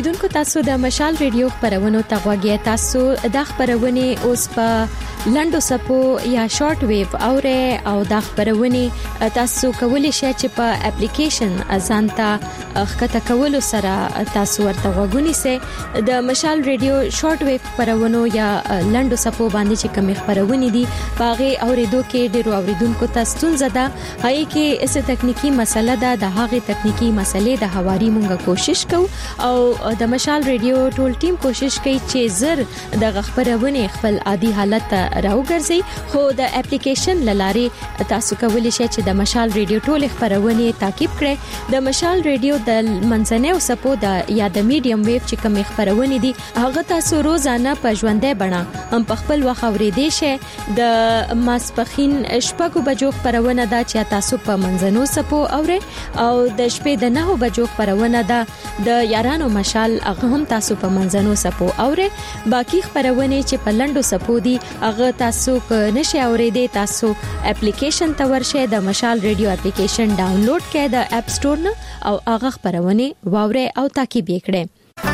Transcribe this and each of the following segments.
اوریدونکو تاسو د مشال ریډیو خبرونه تغواګی تاسو د خبرونه اوس په لندو سپو یا شارټ ویو او د خبرونه تاسو کولی شئ چې په اپلیکیشن ازانتا خکته کولو سره تاسو ورته وګونی سي د مشال ریډیو شارټ ویو خبرونه یا لندو سپو باندې چې کوم خبرونه دي باغه اوریدو کې ډیرو اوریدونکو تاسو زده هي کې اس تکنیکی مسله ده د هغه تکنیکی مسلې د حواري مونږه کوشش کوو او د مشال ریډیو ټول ټیم کوشش کوي چې زر د خبرونه خپل عادي حالت راوګرځي خو د اپلیکیشن لارې تاسو کولی شئ چې د مشال ریډیو ټول خبرونه تعقیب کړئ د مشال ریډیو د منځنۍ او سپو د یا د میډیم ویو چې کوم خبرونه دي هغه تاسو روزانه په ژوندۍ بڼه هم په خپل وخت اوریدئ شئ د ماسپخین شپږو بجو خبرونه ده چې تاسو په منځنو سپو اورئ او د شپې د 9 بجو خبرونه ده د یارانو مشال هغه هم تاسو په منځنو سپو اورئ باقی خبرونه چې په لندو سپو دي هغه تاسو نشئ اوریدئ تاسو اپلیکیشن ته ورشئ د مشال ریډیو اپلیکیشن ډاونلوډ کړئ د اپ سٹور نه او هغه خبرونه واورئ او تعقیب کړئ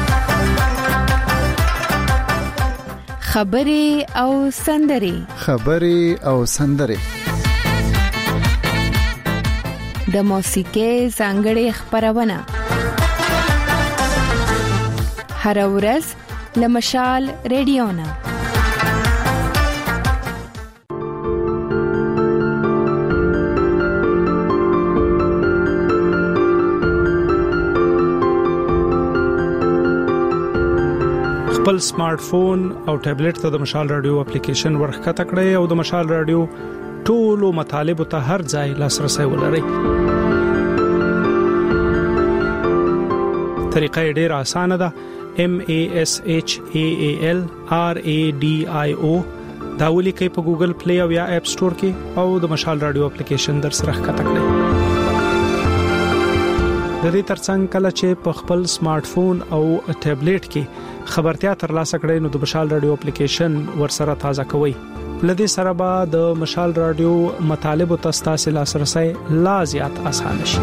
خبري او سندري د موسیقي څنګه خبرونه هر ورځ لمشال ریډیو نه خپل سمارټ فون او ټابلیټ ته د مشال رادیو اپلیکیشن ورخکته کړئ او د مشال رادیو ټولو مطالب ته هر ځای لاسرسي ولرئ. طریقه ډېره اسانه ده. MASHALRADIO دا ولیکئ په ګوګل پلی او یا اپ سٹور کې او د مشال رادیو اپلیکیشن در سره ښکته کړئ. د دې ترڅنګ کله چې په خپل سمارټ فون او ټابلیټ کې خبرتیا ترلاسه کړئ نو د مشال رادیو اپلیکیشن ورسره تازه کوئ. لدې سره به د مشال رادیو مطالب او تاسو لاسرسي لا زیات آسان شي.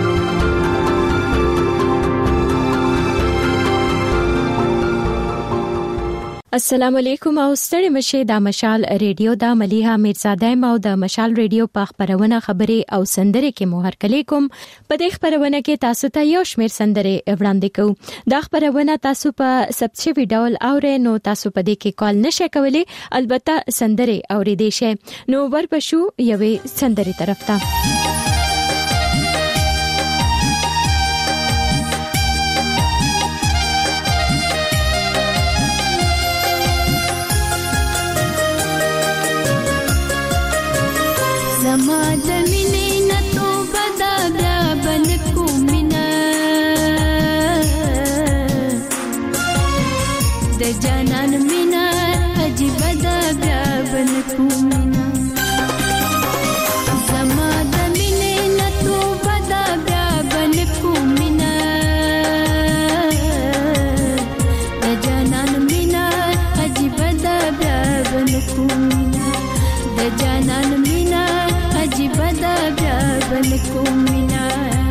السلام علیکم او ستړي مشه د مشال ریډیو د مليحه میرزاده او د مشال ریډیو په خبرونه خبري او سندري کې مو هرکلی کوم. په دې خبرونه کې تاسو ته یو شمېر سندري وړاندې کوم. دا خبرونه تاسو په سبچي ویډیو اورئ نو تاسو په دې کې کال نشئ کولی البته سندري اوریدئ شئ. نو ورپښو یوې سندري طرف ته زما د مینې نه توبه دا بیا بن کومینا د جانان مینا عجیب دا بیا بن کومینا زما د مینې نه توبه دا بیا بن کومینا د جانان مینا عجیب دا بیا بن کومینا د جانان مینا عجیب دا بیا بن کومینا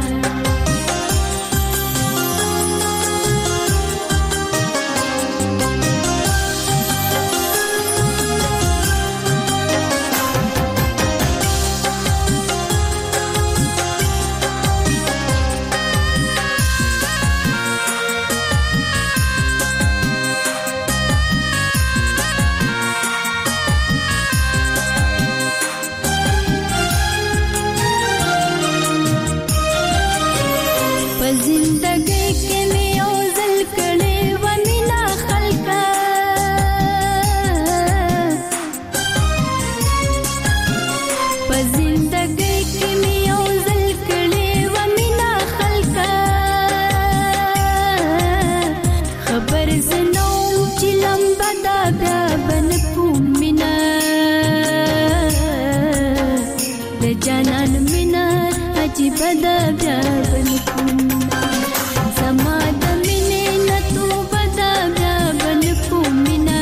جانان مینا عجیب دا بیا بن کومینا زما د مینې نه توبه دا بیا بن کومینا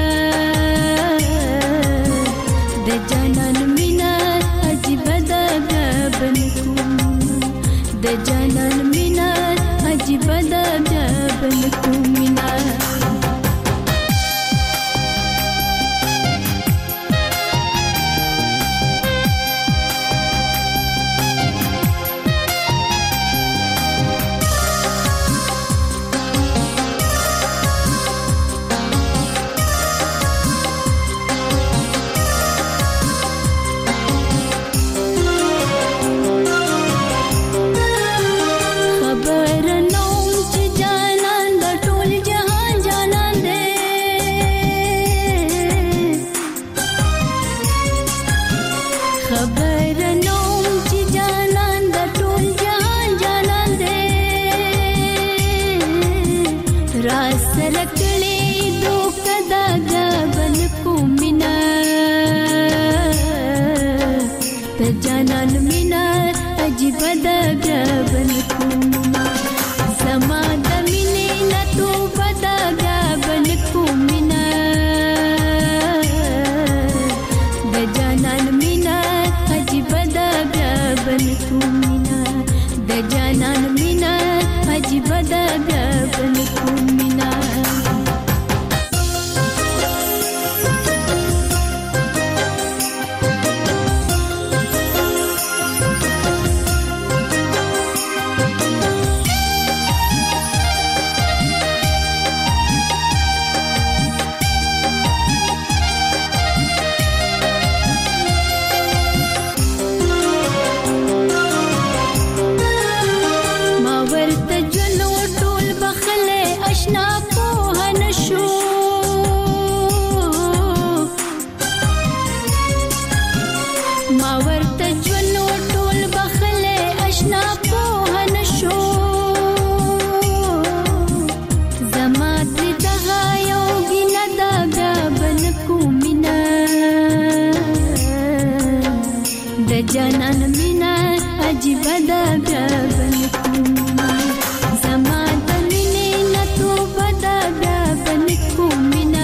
د جانان مینا عجیب دا بیا بن کومینا د جانان مینا عجیب دا بیا بن کومینا خبر نوم چې جانان د ټول جهان جانان دې را سره کړې دوکه دا غبن کو مینا ته جانان مینا عجیب دا غبن کو مینا سما د مینې نه تو بدا غبن کو مینا د جانان مینا عجیب دا غبن کو مینا د جانان مینا عجیب دا غبن کو مینا جانان مینا عجیب دا غبن کو زما د مینې نه تو بدا غبن کو مینا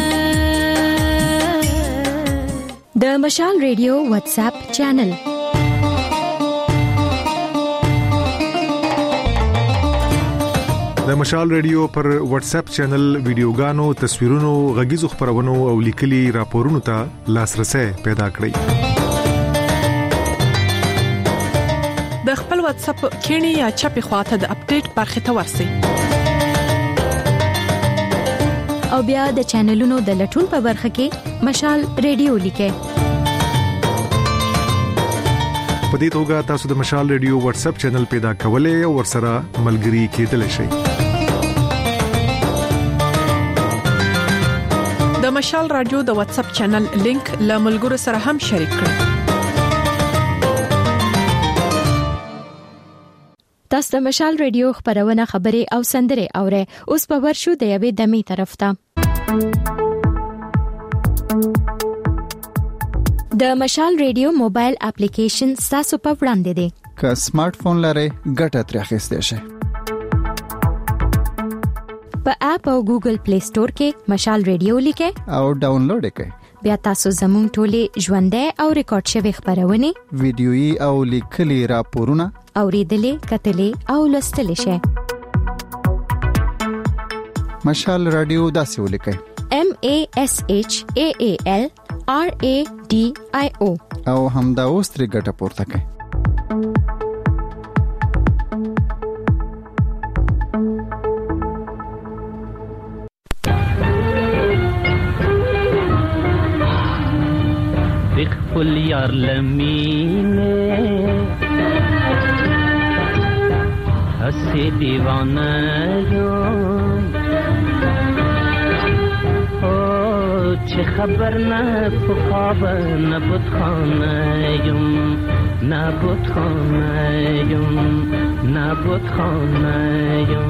د مشال ریډیو واتس اپ چینل د مشال ریډیو پر واتس اپ چینل ویډیوګانو تصویرونو غږیزو خبرونو او لیکلي راپورونو ته لاسرسي پیدا کړئ د خپل واتس اپ کینی یا چپی خواته د اپډیټ برخه ته ورسئ او بیا د چینلونو د لټون په برخه کې مشال ریډیو لیکه په دې توګه تاسو د مشال ریډیو واتس اپ چینل پیدا کولای او ورسره ملګري کېدلی شئ د مشال رادیو د واتس اپ چینل لینک له ملګرو سره هم شریک کړئ تاسو د مشال ریډیو خبرونه خبري او سندره اورئ اوس په ورشو د یوې دمي طرف ته د مشال ریډیو موبایل اپلیکیشن تاسو په وړاندې دی که سمارټ فون لرئ ګټه ترې اخیستئ شئ په اپ او ګوګل پلی سٹور کې مشال ریډیو لیکه او ډاونلوډ کړئ بیا تاسو زموږ ټولې ژوندۍ او ریکارډ شوی خبرونه ویډیويي او لیکلي راپورونه اوریدلې کتلې او لوستلې شئ مشال رادیو داسې ولیکئ MASHAALRADIO او همدا اوس ترې ګټه پورته کړئ خپل یار لمینه هسې دیوانه یم چې خبر نه په خواب نه بتخانه یم نه بتخانه یم نه بتخانه یم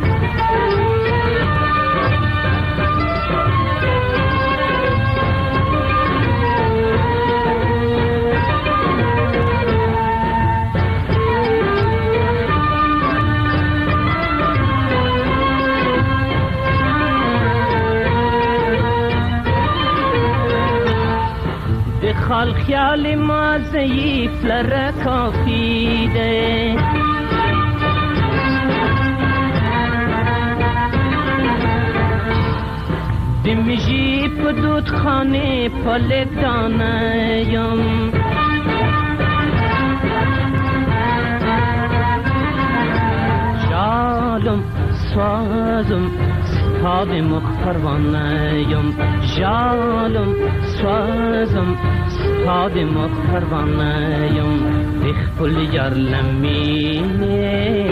خال خیال ما ضعیف لره کافی ده دمجی په دود خانه پلک دانه یم جالم سوازم ستاد مخ پروانه یم جالم سوازم ستاد مخ پروانه یم خپل یار لمینه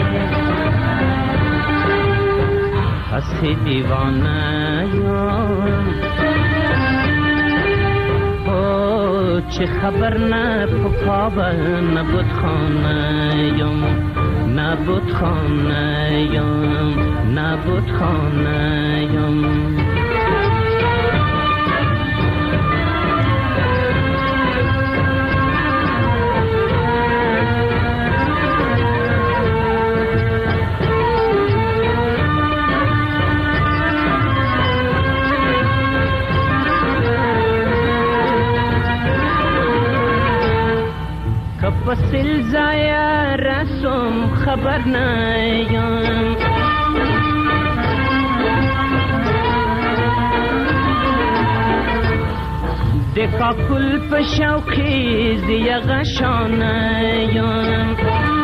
هسې دیوانه یم چه خبر نه پاپا نبود خانه‌یم نبود خانه‌یم نبود خانه‌یم وسیل زایا رسم خبر نیم دکا کل پشوقی زی غشانیم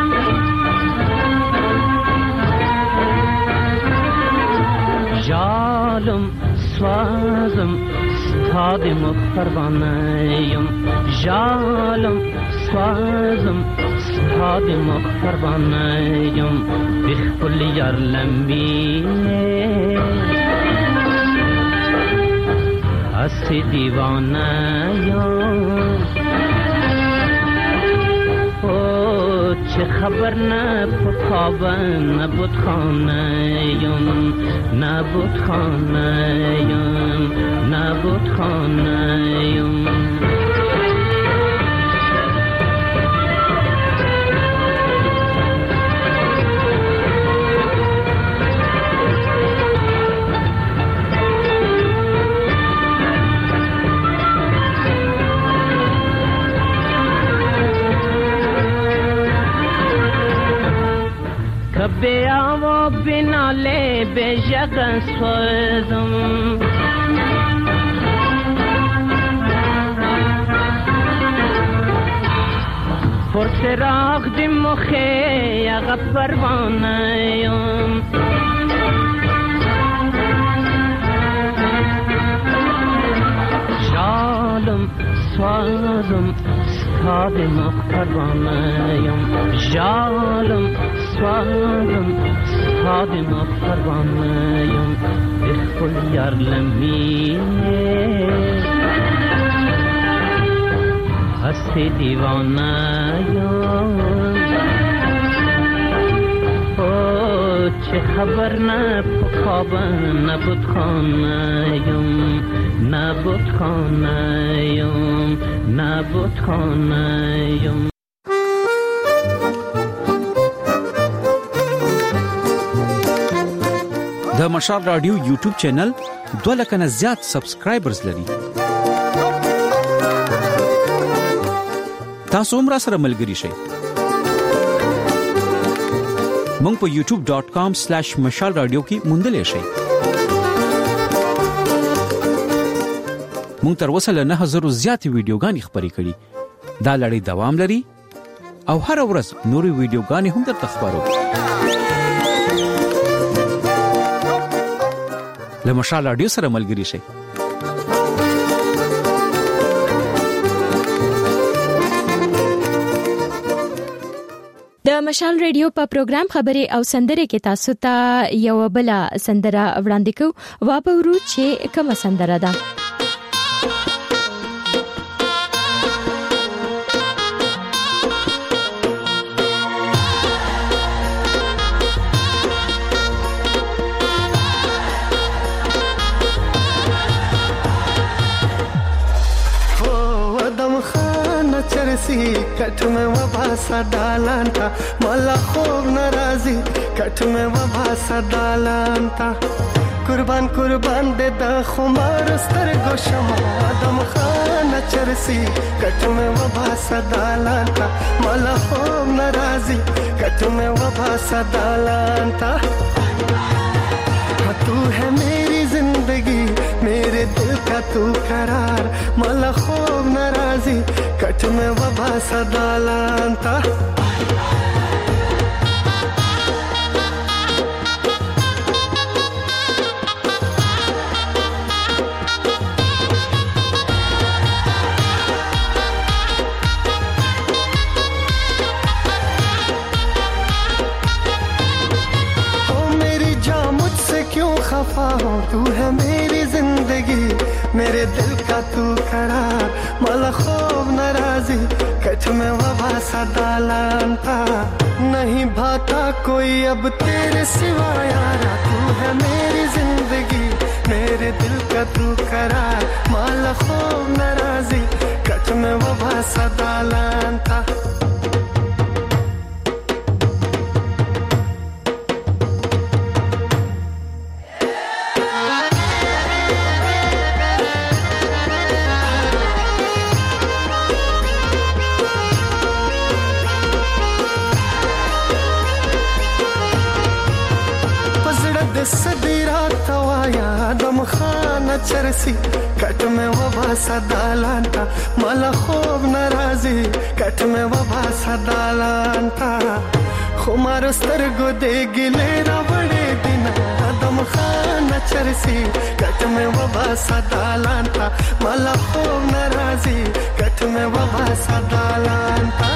جالم سوازم ستاد مخفروانیم جالم سوازم ستاد مخفروانیم بخپل یار لمی هستی دیوانیم چه خبر نه پاپا نبود خانه‌یم نبود خانه‌یم نبود خانه‌یم بیا و بناله به جگ سوزم پرسراغ دی مخی اغا پروانیم جالم سوزم ستاد مخ پروانیم جالم سوالم ستاد مفروانیم بخل یار لمی هستی دیوانیم چه خبر نه پاپا نبود خانه‌یم نبود خانه‌یم نبود خانه‌یم د مشال رادیو یوټیوب چینل 2 لک نه زیات سبسکرایبرز لري. تاسو هم را سره ملګري شئ. مونږ په youtube.com/mashalradio کې موندلې شئ. مونږ تر اوسه له 9000 زیات ویډیوګانې خپرې کړې. دا لړۍ دوام لري او هر ورځ نورې ویډیوګانې هم درته خبرو. له مشال رادیو سره ملګري شئ. د مشال رادیو په پروګرام خبري او سندره کې تاسو ته یو بل سندره وړاندې کوو. وابورو چې کومه سندره ده. कट में वभासा डालांता मला खूब नाराजी कट में वभासा डालांता कुर्बान कुर्बान दे द खुमार स्तर गोशमा दम खाना चरसी कट में वभासा डालांता मला खूब नाराजी कट में वभासा डालांता तू है मेरी जिंदगी मेरे दिल का तू करार मला खूब नाराजी कट में वबा सदालांता खफा हो तू है मेरी जिंदगी मेरे दिल का तू करार मला खूब कट में वबा सा दालान था। नहीं भाता कोई अब तेरे सिवा यारा, तू है मेरी जिंदगी मेरे दिल का तू करार, माला खूब नाराजी कट में वबा सा दालान था। सदी रात वाया दम खाना चरसी कट में वबा सा दालान था। मला खूब नाराजी कट में वबा सा दालान था। खुमार स्तरगो दे गिले रा बड़े दिन दम खाना चरसी कट में वबा सा दालान था। मला खूब नाराजी कट में वबा सा दालान था।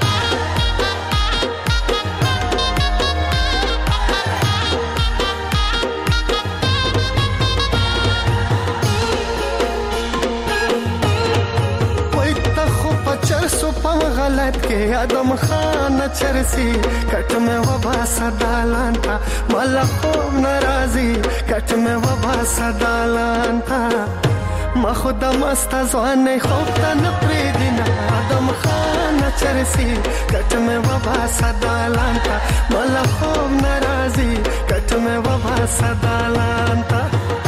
गलत के आदम खाना चरसी कट में वबा सा दालान था। मला खूब नाराजी कट में वबा सा दालान था। मखुदा मस्ता ज़वाने खूब तन प्रीदिना आदम खाना चरसी कट में वबा सा दालान था। मला खूब नाराजी कट में वबा सा दालान था।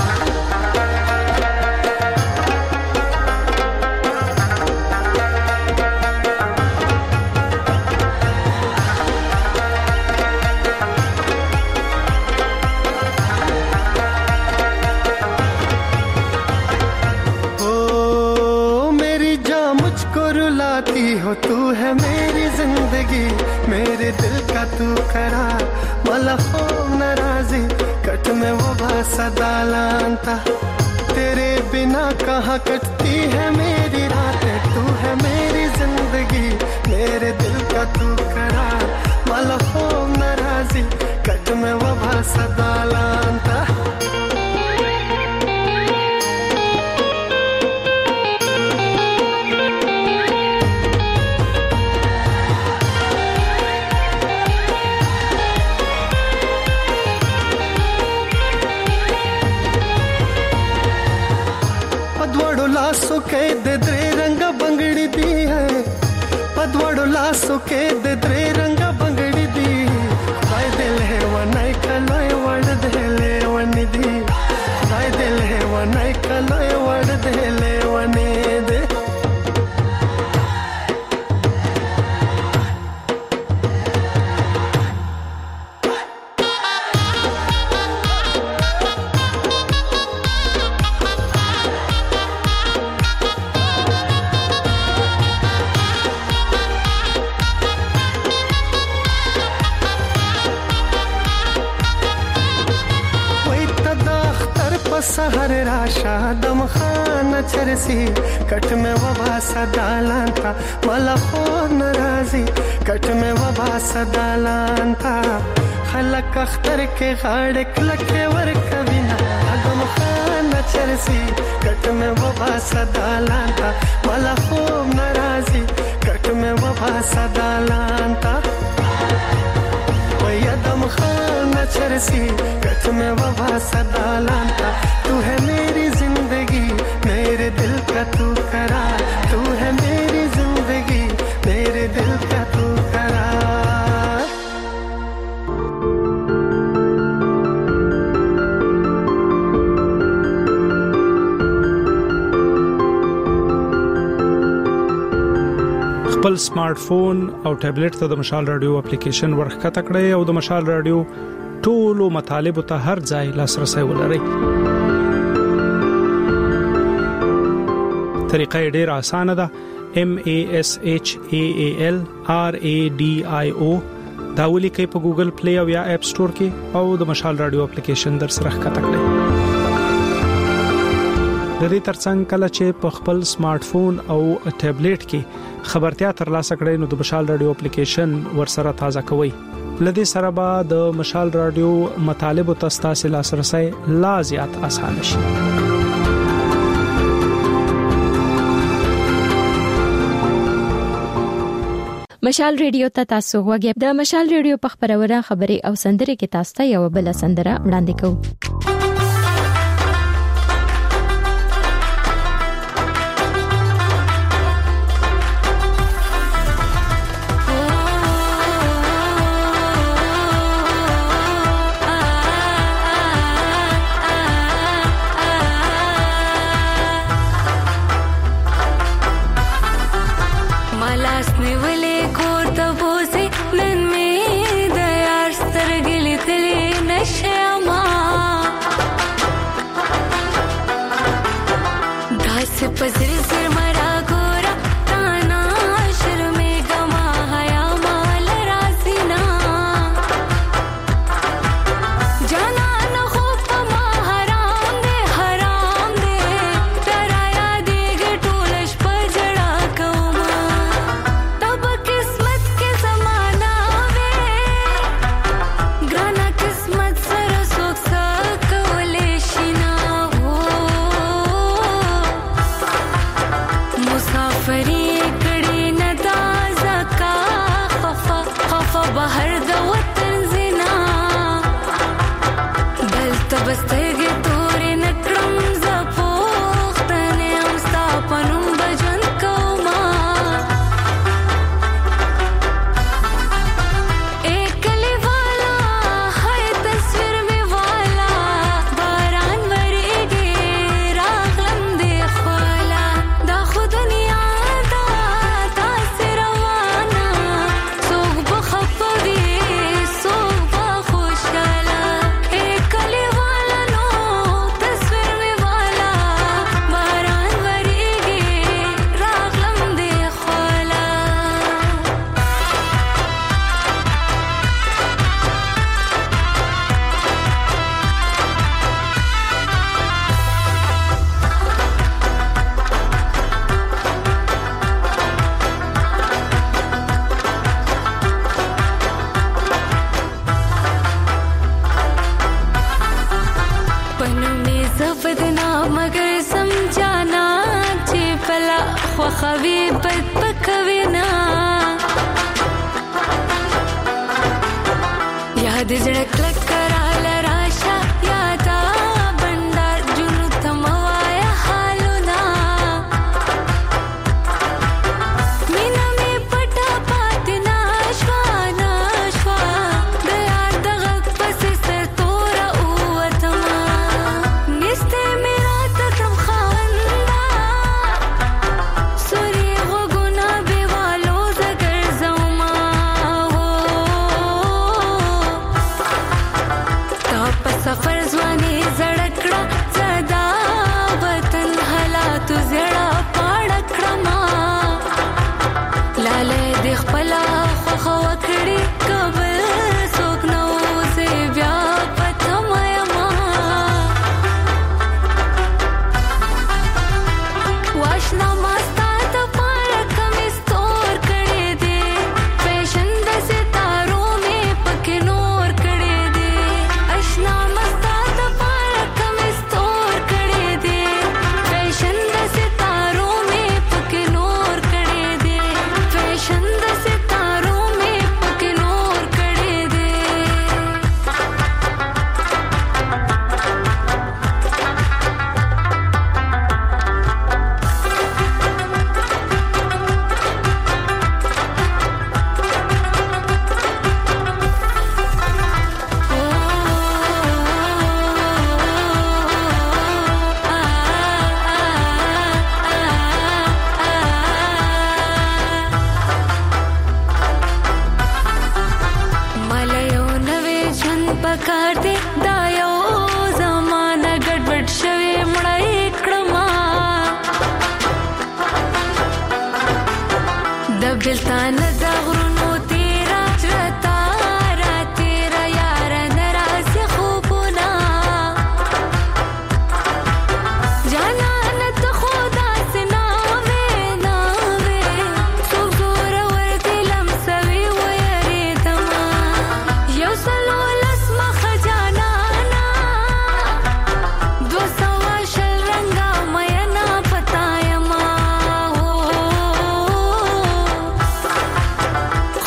हो तू है मेरी जिंदगी मेरे दिल का तू करार, मला खूब नाराजी कट में वबा सा दालान था। तेरे बिना कहाँ कटती है मेरी रातें, तू है मेरी जिंदगी मेरे दिल का तू करार, मला खूब नाराजी कट में वबा सा दालान था। लासो के दे रंग बंगड़ी दी है, पदवड़ो लासो के दे रंग बंगड़ी दी। दाई दिल है वनाई कलोय वड़ देले वनिदी, दाई दिल है वनाई कलोय वड़ देले वने दे। सहर राशा दम खाना चरसी कट में वबा सा दालान था। मला खूब नाराजी कट में वबा सा दालान था। खलक अख्तर के गाड़े क्लके वर कविना दम खाना चरसी कट में वबा सा दालान था। मला खूब नाराजी कट में वबा सा दालान था। दम खाना चरसी कट में वबा सा दालान था। तू है मेरी जिंदगी मेरे दिल का तू करार, तू है मेरी जिंदगी मेरे दिल का तू करार। خپل سمارټ فون او ټابلیټ ته د مشال رادیو اپلیکیشن ورخکته کړئ او د مشال رادیو ټولو مطالب ته هر ځای لاسرسي ولرئ. طریقه ډیره اسانه ده. MASHAAL RADIO دا ولیکئ په ګوګل پلی او یا اپ سٹور کې او د مشال رادیو اپلیکیشن در سره ښکته کړئ. د دې ترڅنګ کله چې په خپل سمارټ فون او ټابلیټ کې خبرتیا ترلاسه کړئ نو د مشال رادیو اپلیکیشن ورسره تازه کوئ. لدې سره به د مشال رادیو مطالب او تاسو لاسرسي لا زیات اسانه شي. مشال ریډیو ته تاسو غوږی د مشال ریډیو په خبرونه خبري او سندري کې تاسو ته یو بل سندره وړاندې کوم.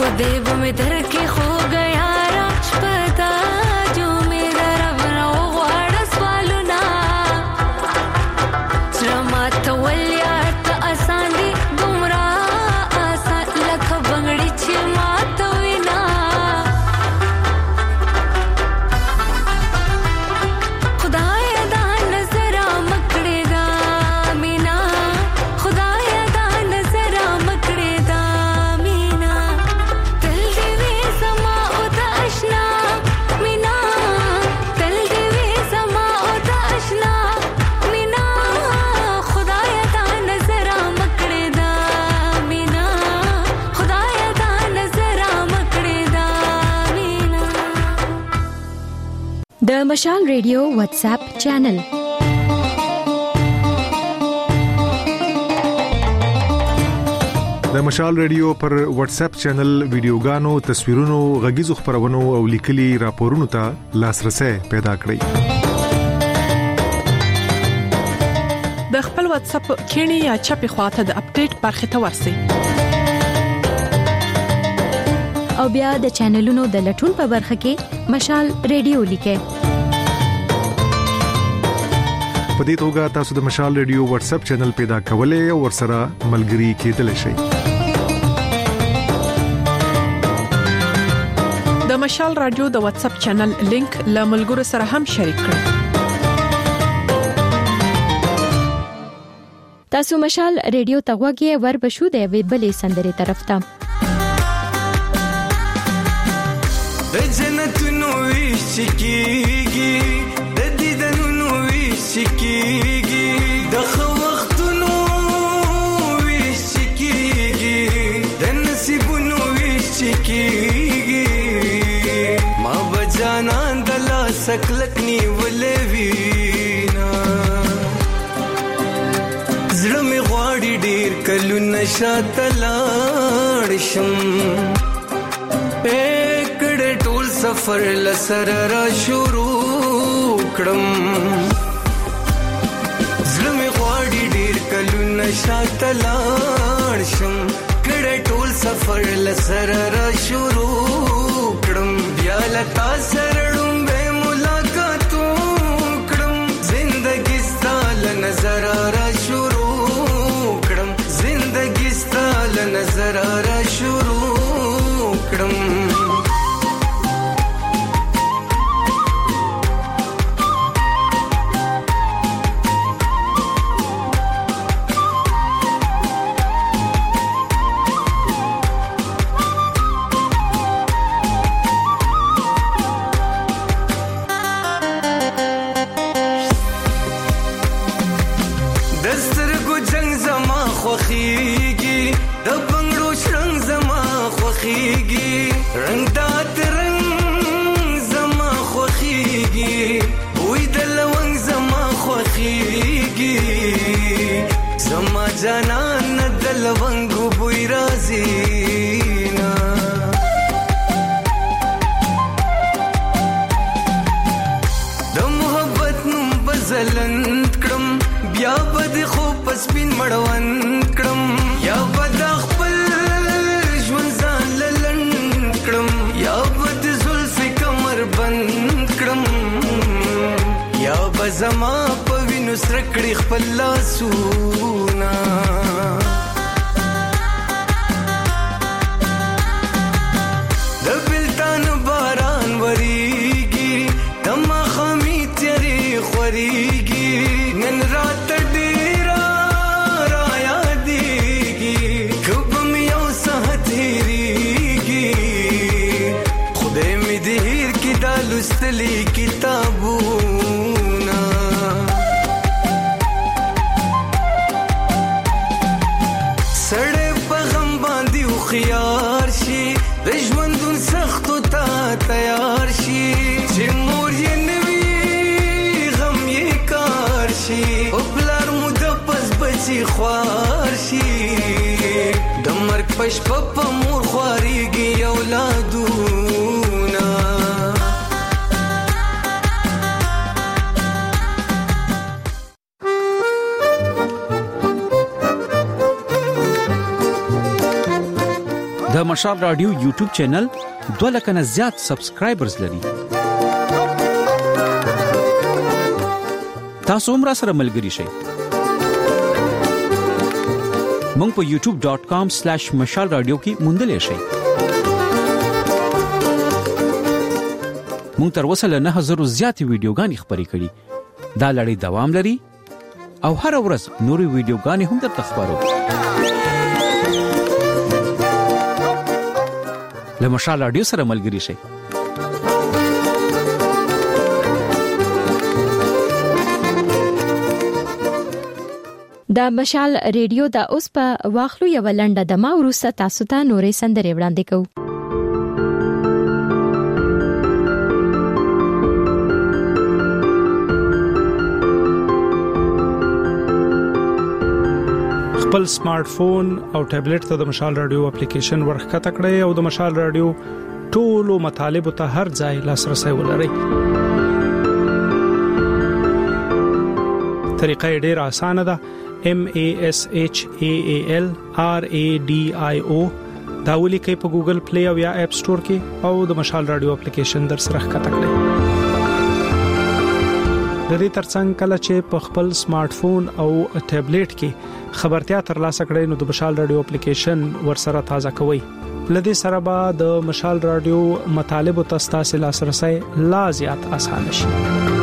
देव में दर के खो गया राजपता जो मेरा रवना वाड़स वालुना श्रमा तवल्या त आसानी गुमरा आसा लख बंगड़ी छिमा तविना खुदाया दा नजरा मकड़ेदा मीना खुदाया दा नजरा मकड़ेदा मीना तल देवे समा उदाशना मीना तल देवे समा उदाशना मीना खुदाया दा नजरा मकड़ेदा मीना खुदाया दा नजरा मकड़ेदा मीना د مشال ریډیو واتس اپ چینل د مشال ریډیو پر واتس اپ چینل ویډیوګانو تصویرونو غږیزو خبرونو او لیکلي راپورونو ته لاسرسي پیدا کړئ د خپل واتس اپ کینی یا چپی خواته د اپډیټ برخه ته ورسی او بیا د چینلونو د لټون په برخه کې مشال ریډیو لیکه په دې توګه تاسو د مشال ریډیو واتس اپ چینل پیدا کولای او ورسره ملګري کېدلی شئ د مشال رادیو د واتس اپ چینل لینک له ملګرو سره هم شریک کړئ تاسو مشال ریډیو ته غوږی وربشو د ویبلې سندري طرف ته د جنتونو وشکیږي د دیدنونو وشکیږي د خو وختونو وشکیږي د نصیبونو وشکیږي ما بجانان د لا سکلکنی ولوینا زړه می غواړي ډیر کلو نشاته لاړ شم سفر لسر را شروع کړم زلمي غواړي ډیر کلونه شاته لاړ شم کړه ټول سفر لسر را شروع کړم بیا لتا سرړم به ملاقات کړم زندګي ستاله نظر را شروع کړم زندګي ستاله نظر را شروع کړم رنگ دات رنگ زما خوخیگی بوی دلونگ زما خوخیگی زما جانان دلونگو بوی رازینا د محبت نم بزلند کرم بیا بد خوب پسپین مڑوند کرم یا بد خپل ژوند ځان للند کرم یا بد زلف کمر بند کرم یا بزما په وینو سره کړي خپل لاسونه د بلتان باران وریږي د مخامي تیری خوريږي نن رات ډیرا را یادېږي کوم یو ساعت هېریږي خدای مې دې هېر کړي دا لوستلي کتابونه سړی په غم باندې هوښیار شي د ژوندون سختو ته تیار شي چې مور یې نه وي غم یې کار شي او پلار مو د پس بچي خوار شي د مرګ په شپه په مور خوارېږي اولادونه د مشال رادیو یوټیوب چینل 2 لک نه زیات سبسکرایبرز لري. تاسو هم سره ملګري شئ. مونږ په youtube.com/mashalradio کې موندل شئ. مونږ تر اوسه له 9000 زیات ویډیوګانې خپرې کړې. دا لړۍ دوام لري او هر ورځ نوري ویډیوګانې هم درته خبرو. له مشال رادیو سره ملګري شئ. د مشال ریډیو د اوس په واخلو یو لنډه دمه وروسته تاسو ته نورې سندرې وړاندې کوو. خپل سمارټ فون او ټابلیټ ته د مشال رادیو اپلیکیشن ورخکته کړئ او د مشال رادیو ټولو مطالبه ته هر ځای لاسرسي ولرئ. طریقه ډیره اسانه ده. MASHALRADIO دا ولیکئ په ګوګل پلی او یا اپ سٹور کې او د مشال رادیو اپلیکیشن در سره ښکته کړئ. د دې ترڅنګ کله چې په خپل سمارټ فون او ټابلیټ کې خبرتیا ترلاسه کړئ نو د مشال رادیو اپلیکیشن ورسره تازه کوئ. لدې سره به د مشال رادیو مطالبه تاسو لاسرسي لا زیات آسان شي.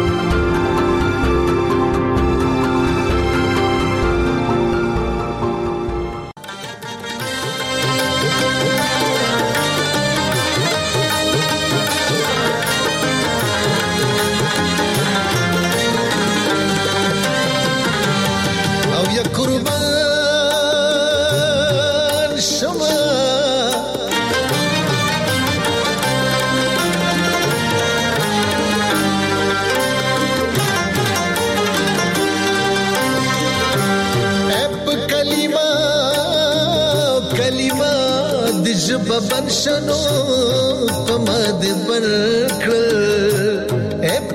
بنشنو پمد برکل اپ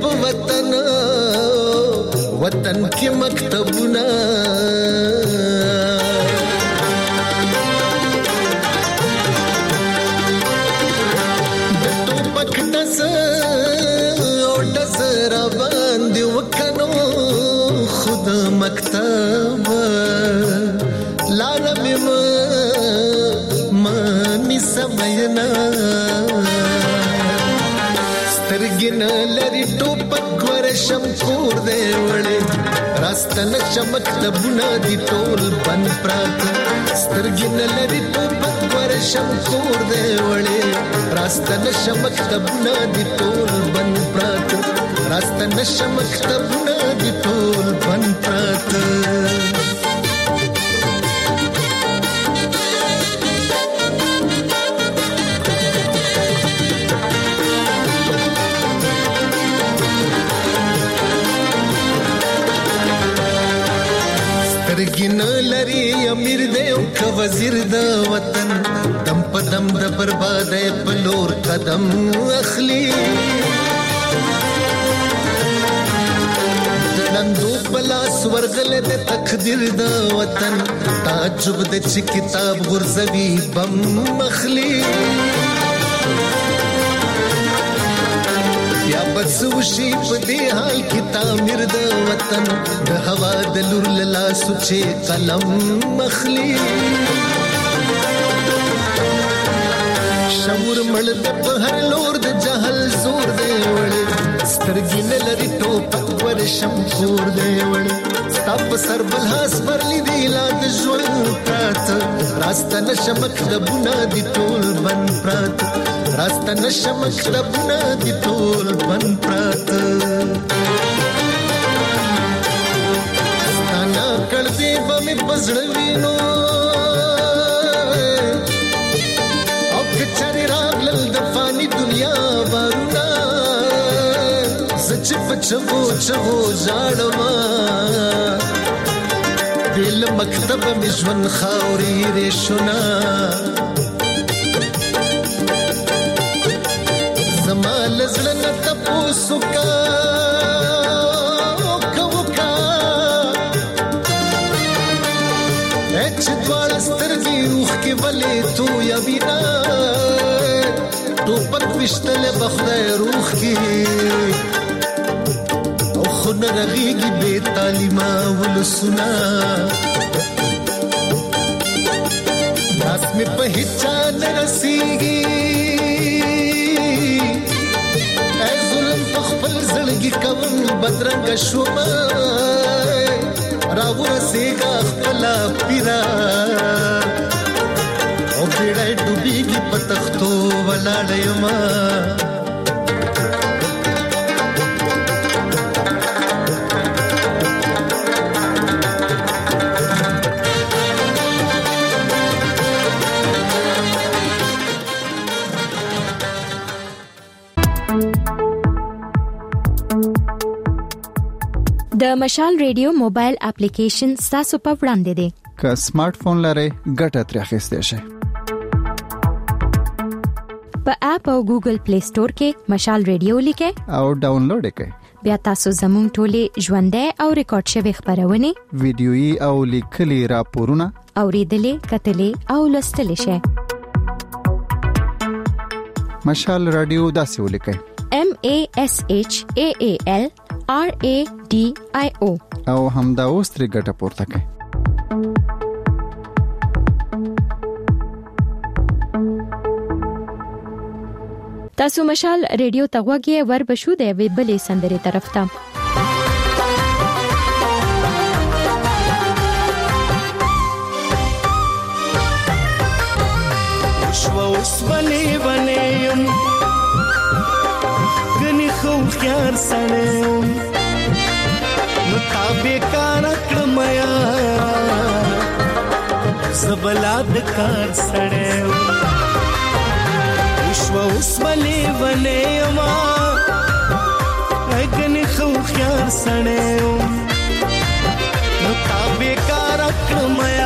وطن کی مکتبنا دتو پکتس او دزر باندې وکنو خود مکتب لارم سمينا سترګن لري ټوپک ورشم کور دی وړي راستنه چمک تبونه دي ټول بن پرات سترګن لري ټوپک ورشم کور دی وړي راستنه چمک تبونه دي ټول بن پرات راستنه چمک تبونه دي ټول بن پرات. سترګن لري امیر دی او ک وزیر د وطن دم په دم د بربادۍ په لور قدم اخلي دلندو پلاس ورغله د تقدیر د وطن تعجب د چې کتاب غرزوي بم اخلي یا بس وشي په دې حال کې تعمیر د وطن د هوا د لور لا سوچې قلم مخلي شمور مړ د په هر لور د جهل زور دی وړي سترګې لري ټوپک ورشم کور دی وړي ستاپ سر بلحاس برلی دی لا د ژوند پرات راستنه شمک د بنا دی ټول بن پرات راستنه شمک د بنا دی ټول بن پرات ستانا کړ دی به پزړوینو او کچاري راغلل د فانی دنیا ورنا سچ پچو چغو ځاړما دل مکتب مشون خاوري رشنا زمال زلن تپوسو کا کوکا اچ دوړ سترګي روح کې ولې تو یا وینا ټوپک وشتل بخدای روح کې او خن رغيږي بے تعلیمه ولسنا لاس می په هچا نرسيږي ای ظلم په خپل زړګي کوم بدرنګ شوما راوړه سیګه خپل پیرا او پیړای ډوبېږي په تختو ولاړېما د مشال ریډیو موبایل اپلیکیشن تاسو په وړاندې دی که سمارټ فون لرئ ګټه ترې اخیستئ شئ په اپ او ګوګل پلی سٹور کې مشال ریډیو لیکئ او ډاونلوډ یې کړئ بیا تاسو زموږ ټولې ژوندۍ او ریکارډ شوی خبرونه ویډیويي او لیکلي راپورونه اوریدلې کتلې او لوستلې شئ مشال رادیو داسې ولیکئ MASHAALRADIO او همدا اوس ترې ګټه پورته کړئ تاسو مشال ریډیو ته غوږی وربشو د ویبلې سندري طرف ته شوا اوس بلې بلېم غني خو خيار سړم نو تابې کار کړم یا زبلاد کار سړم شوا اوس بلې بلېم غني خو خيار سړم نو تابې کار کړم یا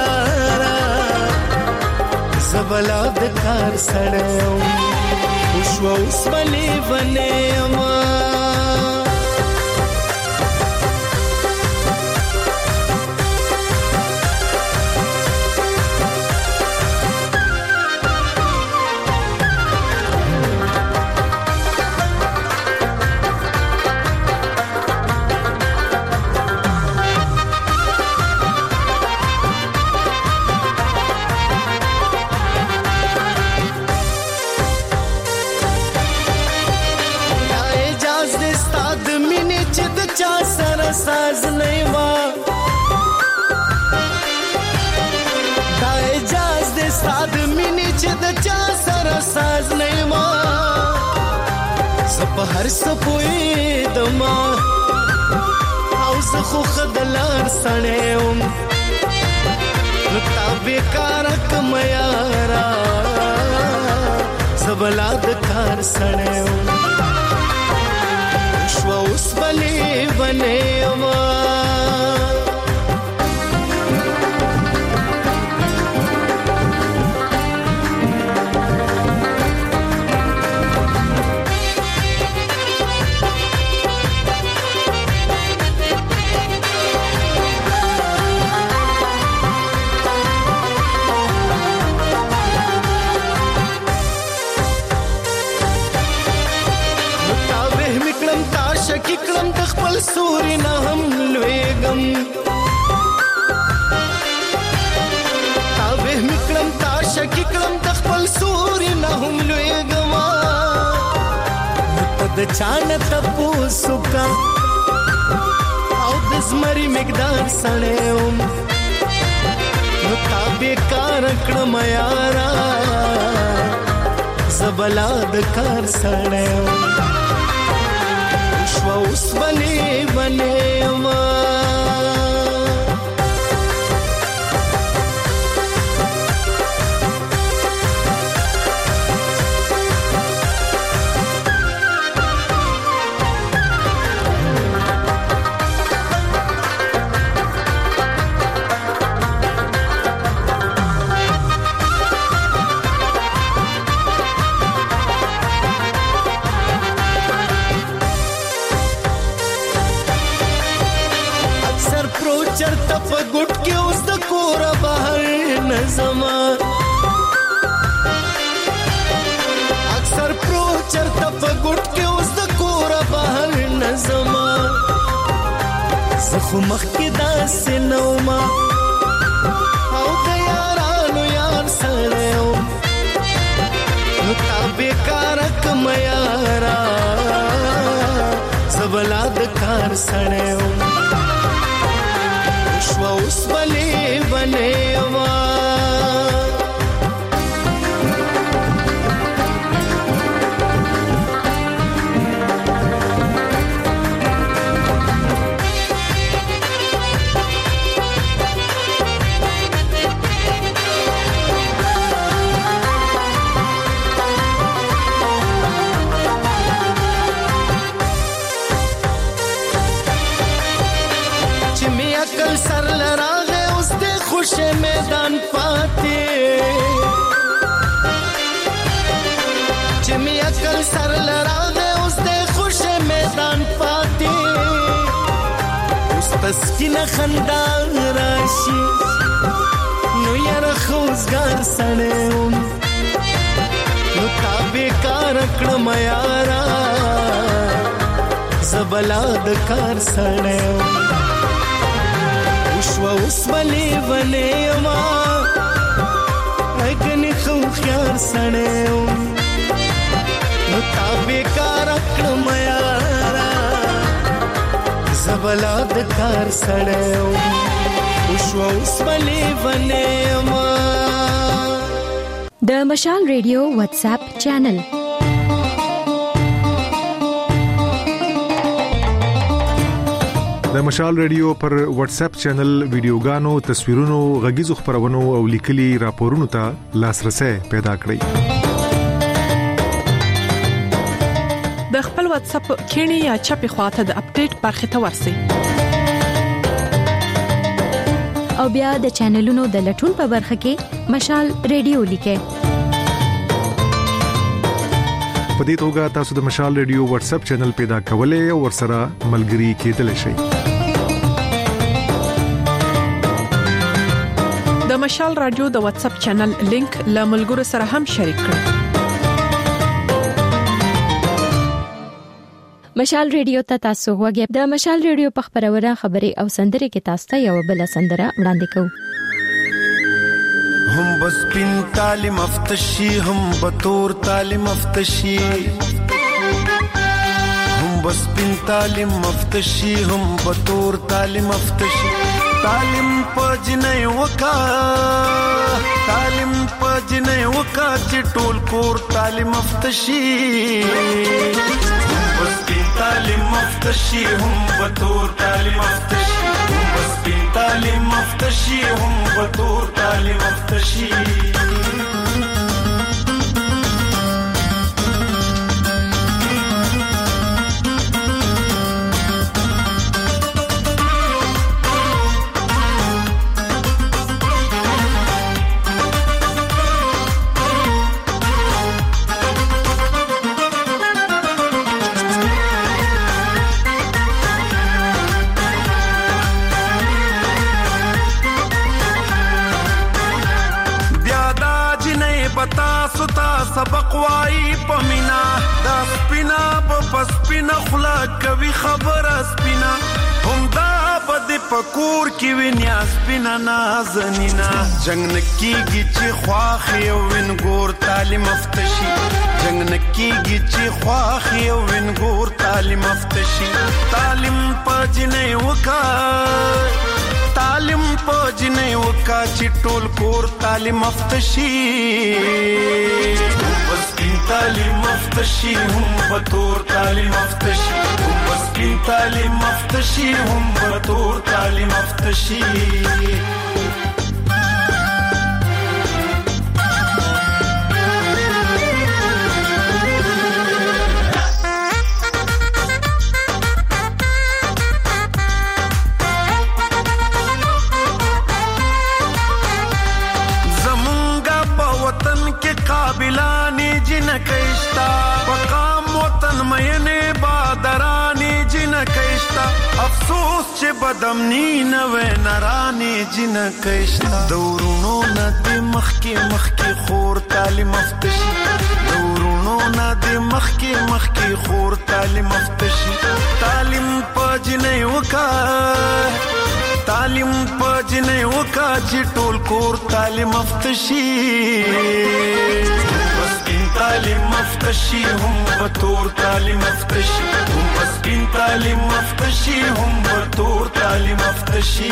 زبلاد کار سړم شوا اوس بلې بلېم ساز نیوا دا اجاز دې ساد مینې چې د چا سره ساز نیوا سپ هر سپوي دما او زه خو خدلار سړېم تا بیکار کم یارا زبلاد کار سړېم شوا اوس بلې بلېم کلم تخپل سوري نه هم لويګم تابه میکلم تاش کلم تخپل سوري نه هم لويګم تد چان تپوسو کا او د زمري مقدار سړېم تابه کار کړم یارا زبلاد کار سړېم اوس بلې بلېم چرته په ګټ کې اوس د کور بهر نظم پګټ کې اوس د کور بهر نظم زخه مخ کې داسې نوما او د یارانو یار سره نو تابې کار کم یارا زبلا د کار سره شو اوس بلې بنې وا سر لراغه اوس د خوشی میدان پاتې چې می عقل سر لراغه اوس د خوشی میدان پاتې اوس تسکینه خندا راشي نو یاره خوزګار سره نو تابې کار کړم یارا زبلا د کار سره شو اوس بلې بلې ما اګنې خو خيار سره نو تابې کار کړم یارا زبلا د کار سره شو اوس بلې بلې ما د مشال ریډیو واتس اپ چینل د مشال ریډیو پر واتس اپ چینل ویډیوګانو تصویرونو غږیزو خبرونو او لیکلي راپورونو ته لاسرسي پیدا کړئ د خپل واتس اپ کینی یا چپی خواته د اپډیټ برخه ته ورسی او بیا د چینلونو د لټون په برخه کې مشال ریډیو لیکه په دې توګه تاسو د مشال ریډیو واتس اپ چینل پیدا کولای او ورسره ملګري کېدلی شئ د مشال رادیو د واتس اپ چینل لینک له ملګرو سره هم شریک کړئ مشال ریډیو ته تاسو غوږی د مشال ریډیو په خبرونه خبري او سندري کې تاسو ته یو بل سندره وړاندې کوم هم بس پین تعلیم افتشی هم بطور تعلیم افتشی هم بس پین تعلیم افتشی هم بطور تعلیم افتشی تعلیم پجنې وکا تعلیم پجنې وکا چې ټول کور تعلیم افتشی بس پین تعلیم افتشی هم بطور تعلیم افتشی بس پین تعلیم افتشی هم بطور تعلیم افتشی سبق وای پمینا د سپینا په پسپینا خلا کوي خبر سپینا هم دا بد پکور کی وینیا سپینا نازنینا جنگ نکیږي چې خواخي او وینګور تعلیم افتشي جنگ نکیږي چې خواخي او وینګور تعلیم افتشي تعلیم پجنې وکا تعلیم پجنې وکا چې ټول کور تعلیم افتشي بس کی تعلیم افتشی هم بطور تعلیم افتشی بس کی تعلیم افتشی هم بطور تعلیم افتشی قابلانی جن کشتا مقام وطن مینه بادرانی جن کشتا افسوس چې بدمنی نوې نرانی جن کشتا دورونو ندی مخکی خور تعلیم افتشی دورونو نه د مخکي خور تعلیم افتشي تعلیم پجنې وکا چې ټول کور تعلیم افتشي بس تعلیم افتشي هم بطور تعلیم افتشي بس تعلیم افتشي هم بطور تعلیم افتشي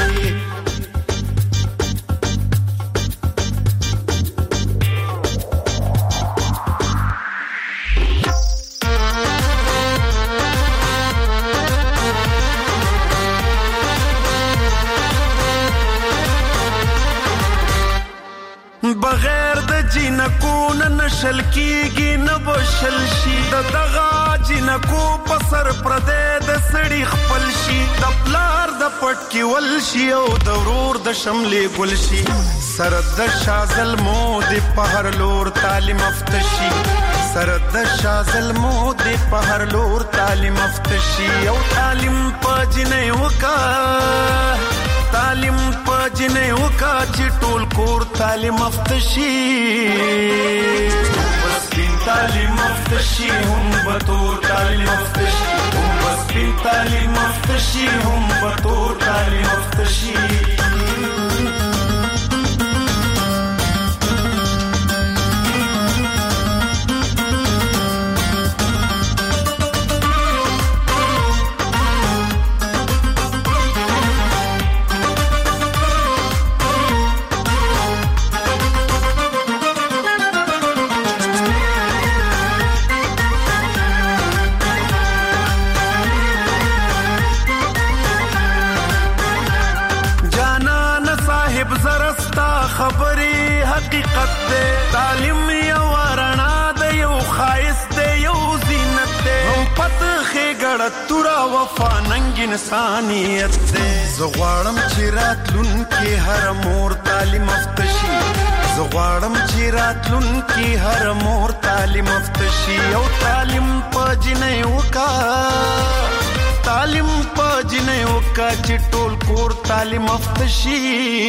بغیر د جنکو نشل کیږي نه بشل شي دغه جنکو په سر پردې د سړي خپل شي د پلار د پټ کې ول شي او د ورور د شملې ګل شي سر د شازل مو د پهر لور تعلیم افتشي سر د شازل مو د پهر لور تعلیم افتشي او تعلیم پجنې وکا تعلیم پجنې وکا چې ټول کور تعلیم افتشي بس تعلیم افتشي هم بطور تعلیم افتشي بس تعلیم افتشي هم بطور تعلیم افتشي خبري حقیقت دے تعلیم یو ورنا دے یو خایس دے یو زینت دے هم پتخه ګړه تورا وفا ننګ انسانیت دے زغواړم چې راتلون کې هر مور تعلیم افتشي زغواړم چې راتلون کې هر مور تعلیم افتشي او تعلیم پجنې وکا تعلیم پجنې وکا چې ټول کور تعلیم افتشي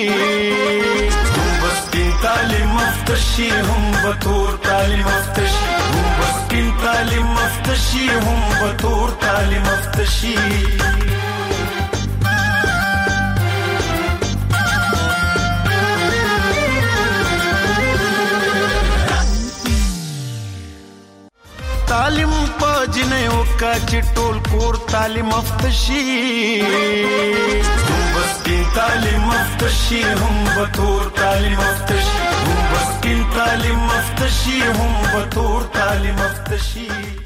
بس تعلیم افتشي هم بطور تعلیم افتشي بس تعلیم افتشي هم بطور تعلیم افتشي تعلیم پجنې وکا چې ټول کور تعلیم افتشي بس تعلیم افتشي هم بطور تعلیم افتشي بس تعلیم افتشي هم بطور تعلیم افتشي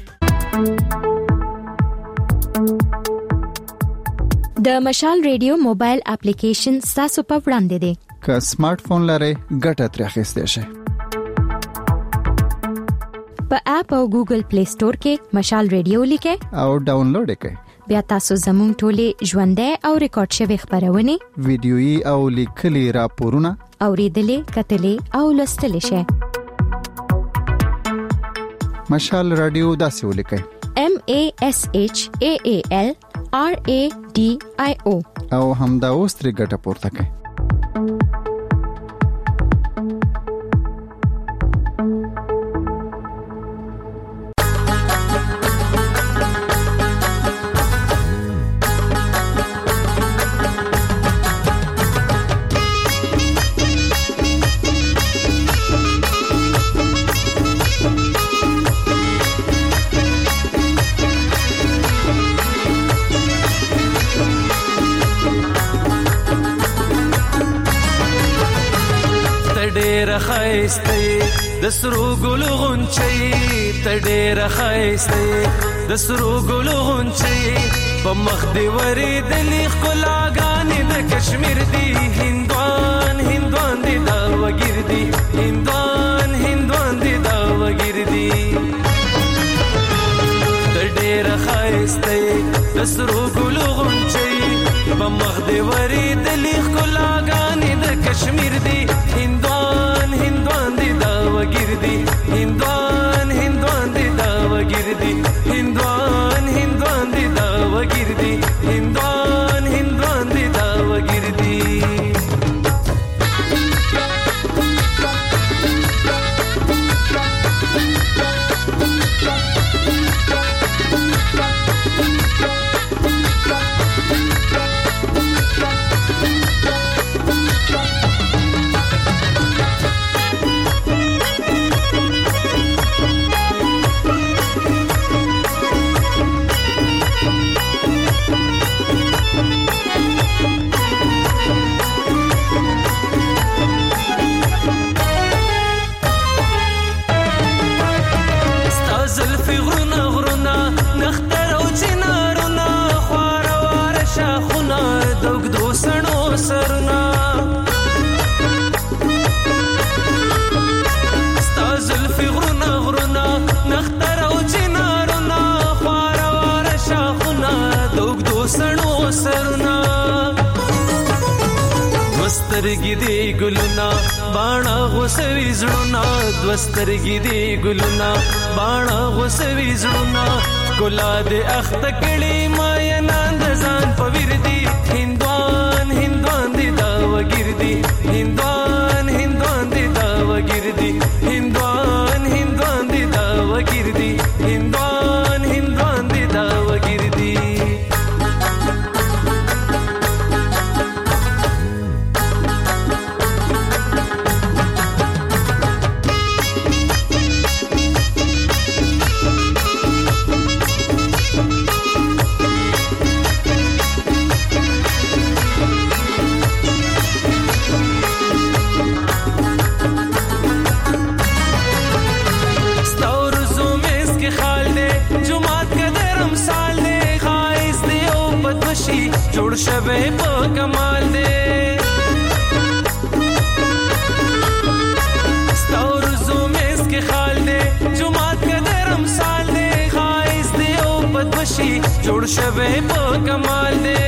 د مشال ریډیو موبایل اپلیکیشن تاسو په وړاندې دی که سمارټ فون لرئ ګټه ترې اخیستئ شئ په اپ او ګوګل پلی سٹور کې مشال ریډیو لیکه او ډاونلوډ کړئ بیا تاسو زموږ ټولې ژوندۍ او ریکارډ شوی خبرونه ویډیويي او لیکلي راپورونه اوریدلې کتلې او لوستلې شئ مشال رادیو داسې ولیکئ MASHAALRADIO او همدا اوس ترې ګټه پورته کړئ خایسته د سرو ګلو غونچي تډېر خایسته د سرو ګلو غونچي په مخ دی ورېدلې ښکلاګانې د کشمیر دی هندوان هندوان دی دا وګردي هندوان هندوان دی دا وګردي تډېر خایسته د سرو ګلو غونچي په مخ دی ورېدلې ښکلاګانې د کشمیر دی هندوان هندوان دی دا وګردي هندوان هندوان دی دا وګردي هندوان هندوان دی دا وګردي هندوان هندوان دی دا وګردي دوسترګي دی ګلونا باڼه غوسوي زړونا دوسترګي دی ګلونا باڼه غوسوي زړونا ګلا دې اخت کړي ما یناند ځان پویر دی هندوان هندوان دی دا وګردي هندوان هندوان دی دا وګردي هندوان هندوان دی دا وګردي هندوان هندوان دی دا وګردي جوړ شوه په کمال دې ستور زومس کې خال دې جمعات کې درم سال دې خایس دې او بدوشي جوړ شوه په کمال دې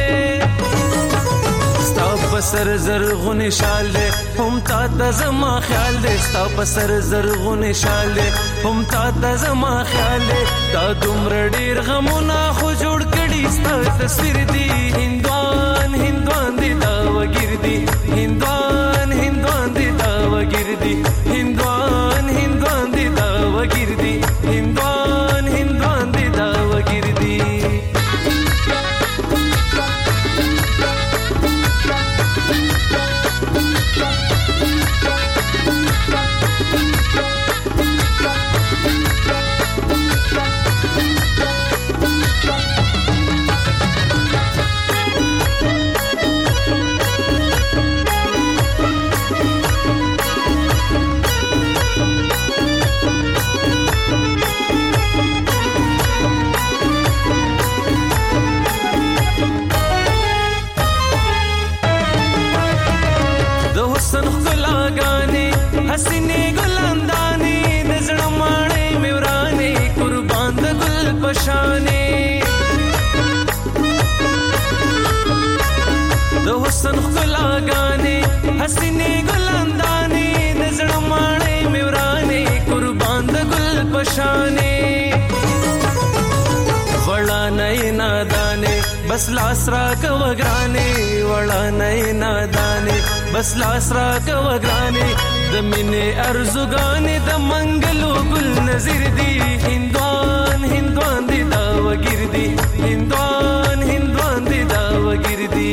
ستا په سر زرغون شال دې هم تا د زما خیال دې ستا په سر زرغون شال دې هم تا د زما خیال دې دا دومره ډیر غمونه خو جوړ کړي ستا تصویر دې هندوان هندوان دې دا وګردي هندوان هندوان دې دا وګردي هندوان هندوان دې دا وګردي هندوان هندوان دې دا وګردي हसीने गुलंदानी नजर माणे मेवराने कुर्बान द गुल पशाने दो हुस्न खुला गाने हसीने गुलंदानी नजर माणे मेवराने कुर्बान द गुल पशाने वड़ा नए नादाने बस लासरा कवग्राने वड़ा नए नादाने बस लासरा कवग्राने दमिने अर्जुगाने द मंगलो गुल नजर दी हिंदुआन हिंदुआन दी दा वगिरदी हिंदुआन हिंदुआन दी दा वगिरदी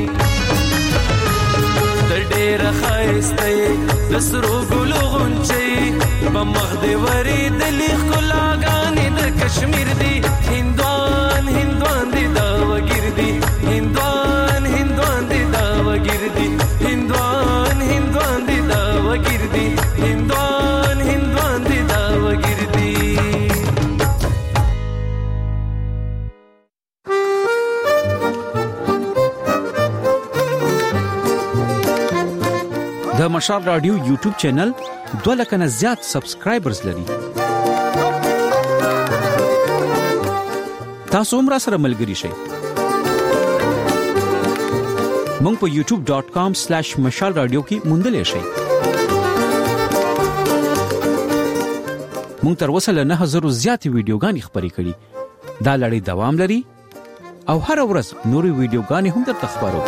द ډېر خایسته د سرو ګلو غونچې په مخ دې ورې د لیخ ګلاګانې د کشمیر دی هندوان هندوان دی دا وګردي هندوان هندوان دی دا وګردي هندوان هندوان دی دا وګردي هندوان هندوان دی دا وګردي د مشال رادیو یوټیوب چینل 2 لک نه زیات سبسکرایبرز لري. تاسو هم را سره ملګري شئ. مونږ په youtube.com/mashalradio کې موندلې شئ. مونږ تر اوسه له 9000 زیات ویډیوګانې خپرې کړې. دا لړۍ دوام لري او هر ورځ نوري ویډیوګانې هم درته خبرو.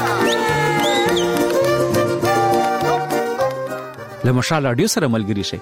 له مشال رادیو سره ملګري شئ.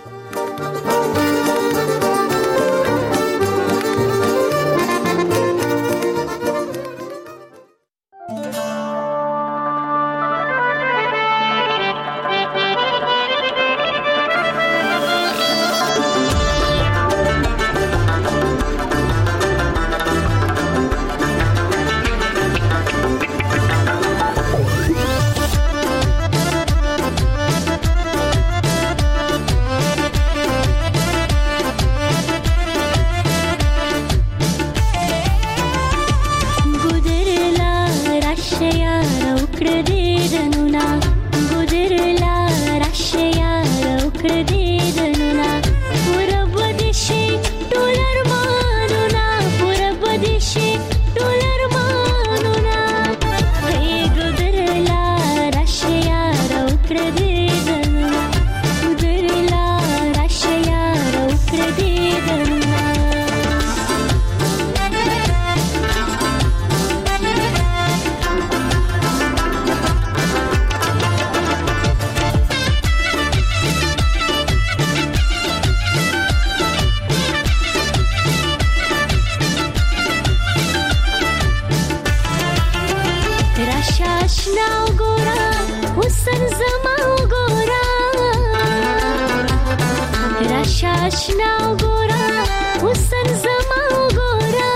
راشاشنا ګورا حسن زما ګورا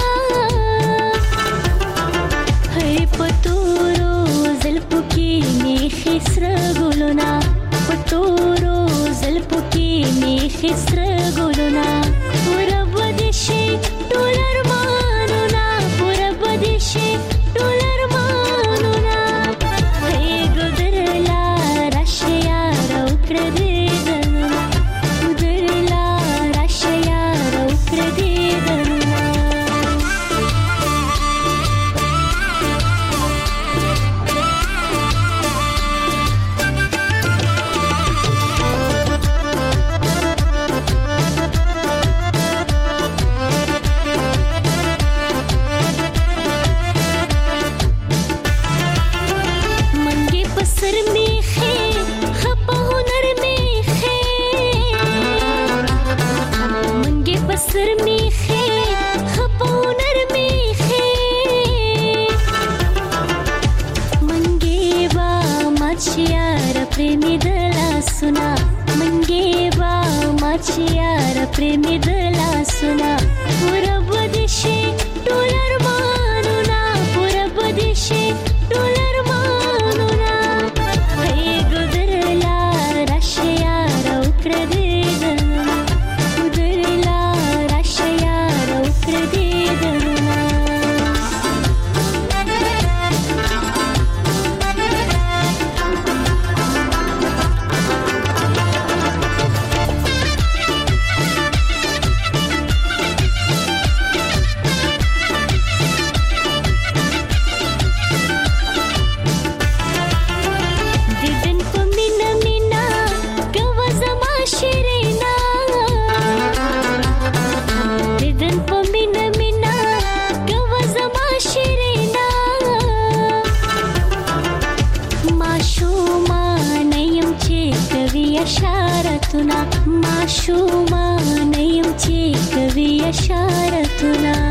هي پتورو زلفو کې می خسر ګلونا پتورو زلفو کې می خسر ګلونا پورا بدشي ډولر مانونا پورا بدشي ډولر مانونا هي ګدرلا راشیا رو کړ دې ګدرلا راشیا رو کړ دې سر میخه خپونر میخه منګي با مچيار پرېمې دلا سنا منګي با مچيار پرېمې دلا سنا پورا بدشي ډولر مانونا پورا بدشي ډولر مانونا هي ګدرلا راشیا رو کړ دې माशूमा नयम चे कवि इशारतुना